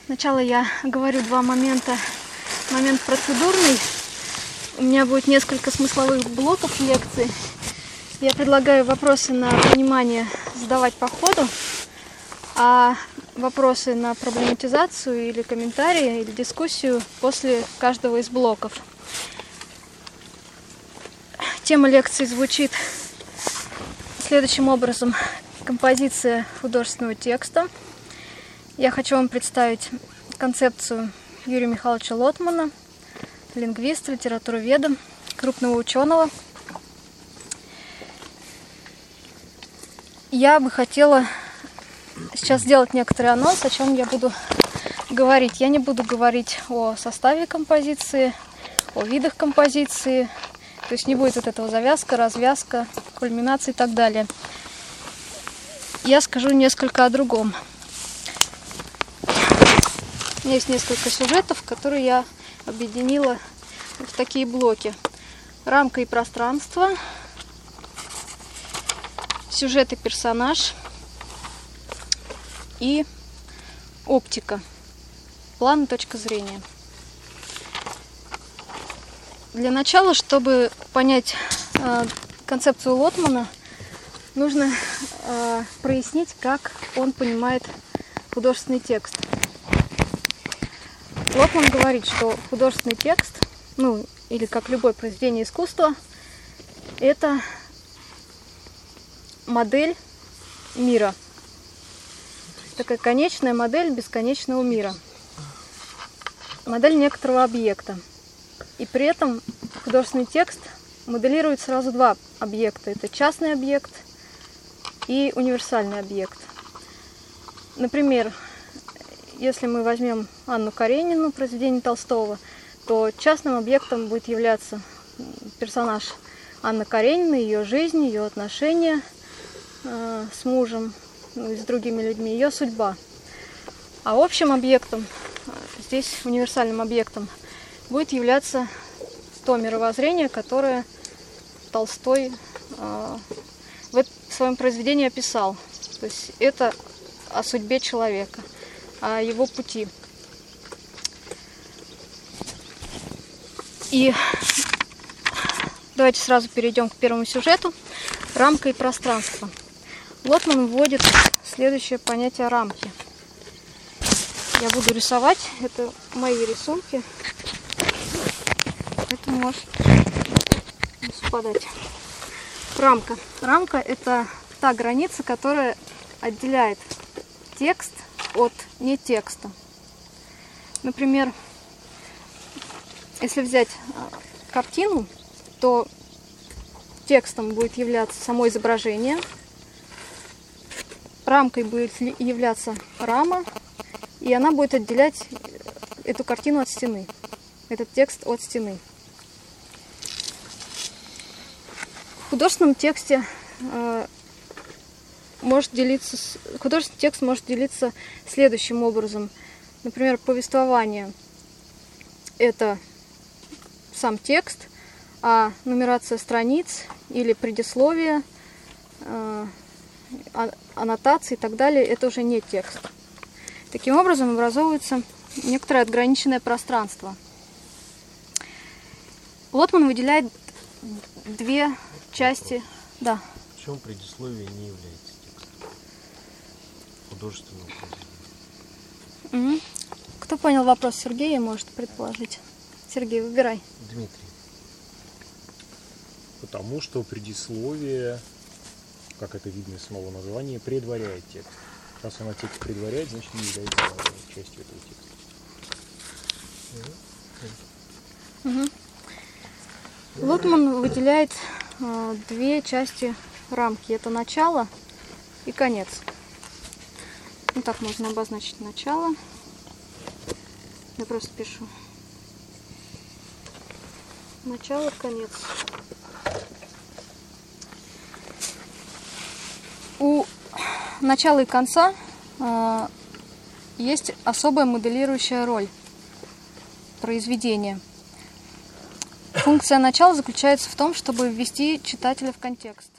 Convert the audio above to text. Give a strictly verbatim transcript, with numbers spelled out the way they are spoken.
Сначала я говорю два момента. Момент процедурный. У меня будет несколько смысловых блоков лекции. Я предлагаю вопросы на понимание задавать по ходу, а вопросы на проблематизацию или комментарии, или дискуссию после каждого из блоков. Тема лекции звучит следующим образом. Композиция художественного текста. Я хочу вам представить концепцию Юрия Михайловича Лотмана, лингвиста, литературоведа, крупного ученого. Я бы хотела сейчас сделать некоторый анонс, о чем я буду говорить. Я не буду говорить о составе композиции, о видах композиции, то есть не будет вот этого завязка, развязка, кульминация и так далее. Я скажу несколько о другом. У меня есть несколько сюжетов, которые я объединила в такие блоки. Рамка и пространство, сюжет и персонаж и оптика, план и точка зрения. Для начала, чтобы понять э, концепцию Лотмана, нужно э, прояснить, как он понимает художественный текст. Лотман говорит, что художественный текст, ну, или как любое произведение искусства, это модель мира. Такая конечная модель бесконечного мира. Модель некоторого объекта. И при этом художественный текст моделирует сразу два объекта. Это частный объект и универсальный объект. Например, если мы возьмем Анну Каренину, произведение Толстого, то частным объектом будет являться персонаж Анны Карениной, ее жизнь, ее отношения э, с мужем, ну, и с другими людьми, ее судьба. А общим объектом, здесь универсальным объектом, будет являться то мировоззрение, которое Толстой э, в своем произведении описал. То есть это о судьбе человека, о его пути. И давайте сразу перейдем к первому сюжету. Рамка и пространство. Лотман вводит следующее понятие рамки. Я буду рисовать. Это мои рисунки. Это может не совпадать. Рамка. Рамка – это та граница, которая отделяет текст от не текста. Например, если взять картину, то текстом будет являться само изображение, рамкой будет являться рама, и она будет отделять эту картину от стены, этот текст от стены. В художественном тексте э, может делиться, художественный текст может делиться следующим образом. Например, повествование – это сам текст, а нумерация страниц или предисловие, э, аннотации и так далее – это уже не текст. Таким образом образовывается некоторое отграниченное пространство. Лотман выделяет две части. Да. В чем предисловие не является текстом художественного произведения? Угу. Кто понял вопрос Сергея, может предположить. Сергей, выбирай. Дмитрий. Потому что предисловие, как это видно из самого названия, предваряет текст. Раз она текст предваряет, значит не является частью этого текста. Угу. Лотман выделяет э, две части рамки. Это начало и конец. Ну так можно обозначить начало. Я просто пишу. Начало, конец. У начала и конца э, есть особая моделирующая роль произведения. Функция начала заключается в том, чтобы ввести читателя в контекст.